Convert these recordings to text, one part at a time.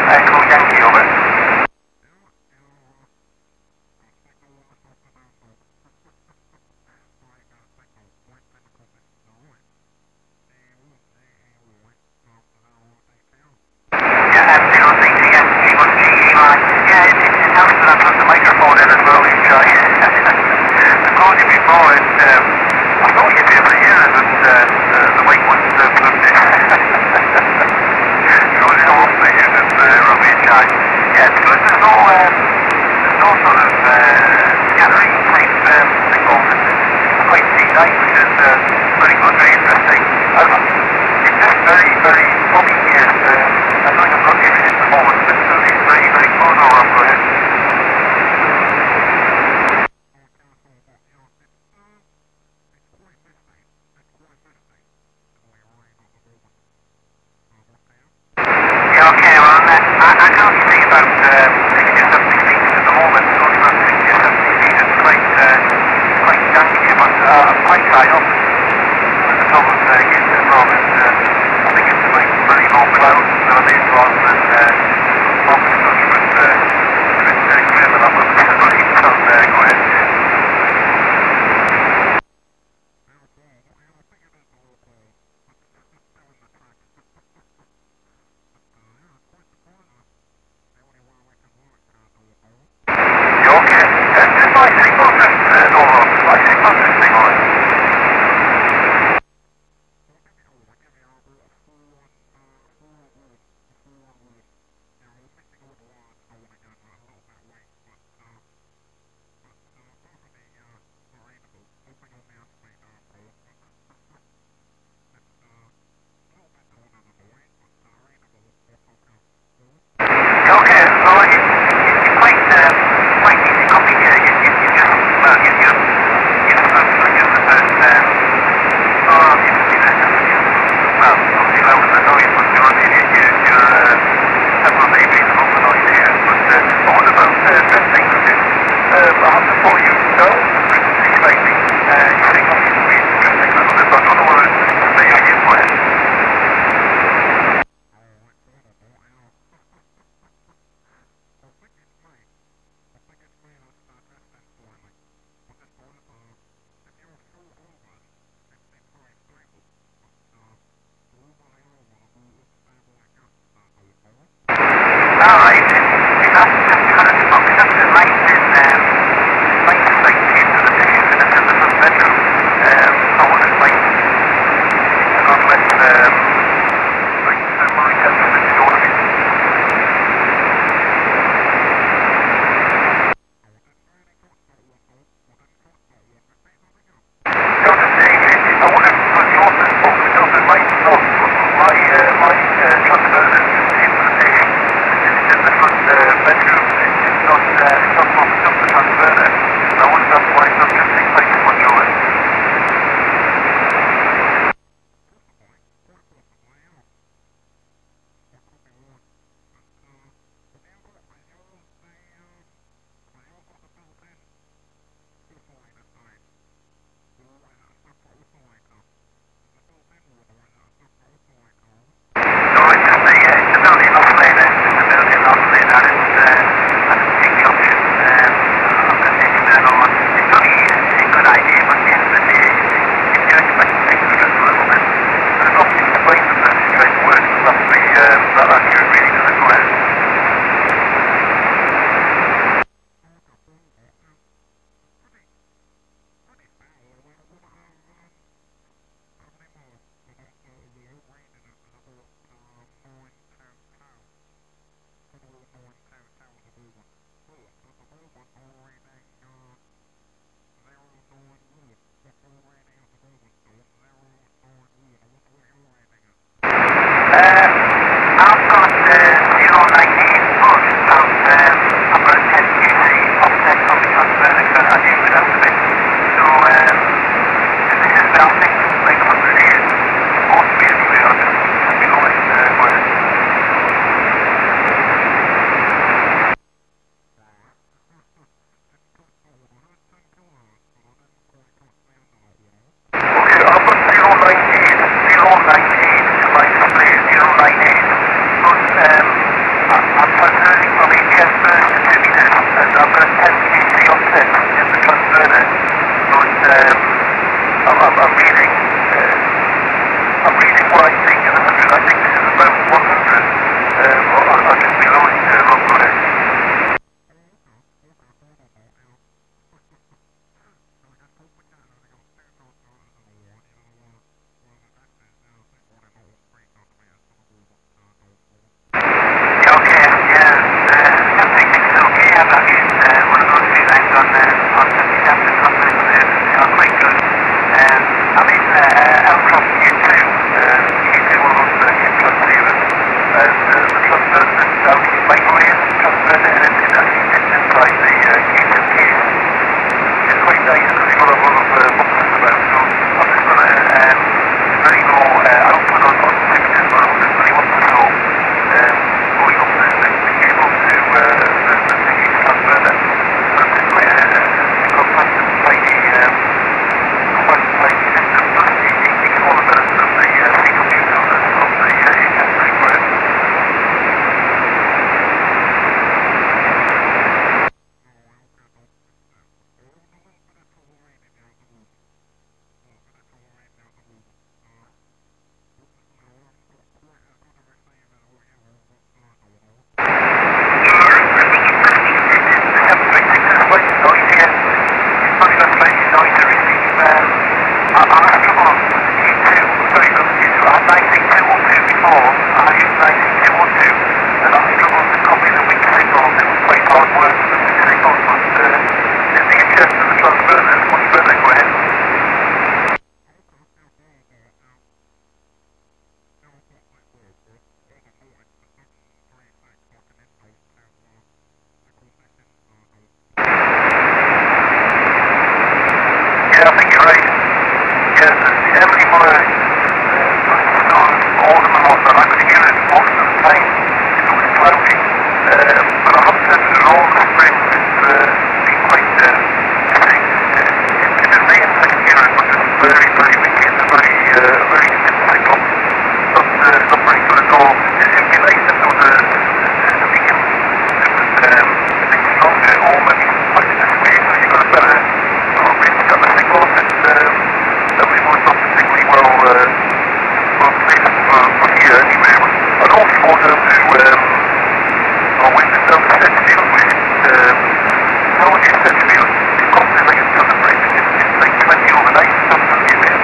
Echo Yankee, over. Yeah, M0 CTM, G1GE line. Yeah, it helps that I've got the microphone in as well, which I told you before, I thought you'd be able to hear it, but the mic wasn't plugged in. So it's all for you, and Robbie and Charlie. Yeah, it's good. There's no sort of scattering type thing going on. It's quite C-nice, which is very good, very interesting. It's just very, very funny here. I don't think I've got everything at the moment, but it's very, very close over. Go ahead. Yeah, okay, well, I can only see about 60 or 70 feet at the moment. It's only about 60 or 70 feet. It's quite junky, but I'm quite high up at the top of Houston Road, and I think it's like very low clouds nowadays rather than fog and such, but it's grim enough of everybody from there. Go ahead. You okay? Is my signal just over? My signal just thing on? Okay, so it's quite easy coming here. You just, well, you just the first, well, obviously loud as the noise, but you're several maybe above the noise here. But I wonder about drifting, because I have to pull you down the frequency slightly. You think I should be drifting a little bit, but I don't know whether it's the same idea for it. Alright, if that's just kind of fucked up, the light is like into the dishes in the front bedroom. I want it like, I got less, like, thermal temperature, you know what I mean? I was just saying, I wonder if it was yours light off my transverter into the dish. It's in the front bedroom. It's not popping up the transverter. I wonder if that's why it's not drifting quite so much over. No, it's just the building oscillator. It's the building oscillator. That's a big option. I'm just external one. It's only a good idea, but at the end of the day, if you expect things to drift a little bit, there's nothing to blame them that it's going to work. That's that accurate reading of the square. I've got 098 plus I've got a 10 QC offset on the transverter because I do without a bit. So this is about like 100 years. Supposed to be anyway, I'll just below it for it. days because we've got a lot of boxes about, so I'm just going to very low output on temperatures for 120 watts or so, going up the cable to the thingy to transfer that. So it's just quite quite a tidy system. So you get all of the CWs of the intensity for it. Yeah, I think you're right. Yeah, every one of all of them and whatnot, I could hear it most of the time if it was cloudy. But I have said that all the spring it's been quite interesting. If it rains, I can hear it, but it's very, very windy. It's a very distant signal. Not very good at all. It'd be nice if there was a beacon that was a bit stronger, or maybe pointed this way, so you got a better that we was not particularly well placed for here anyway. I'd also go down to down to Sedgefield, which how would you Sedgefield? It's probably like it's on the bridge. It's like 20 overnight, it's absolutely amazing.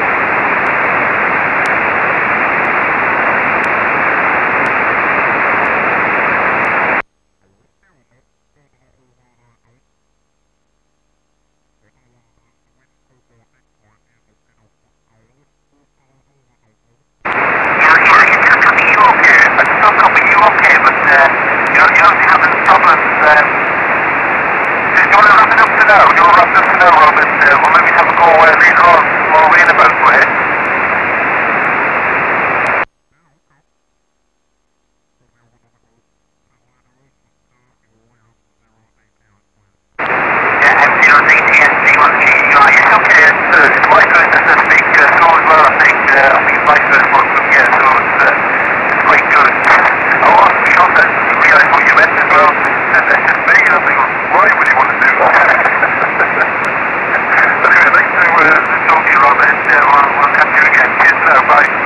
We'll catch you again. Cheers now. Bye.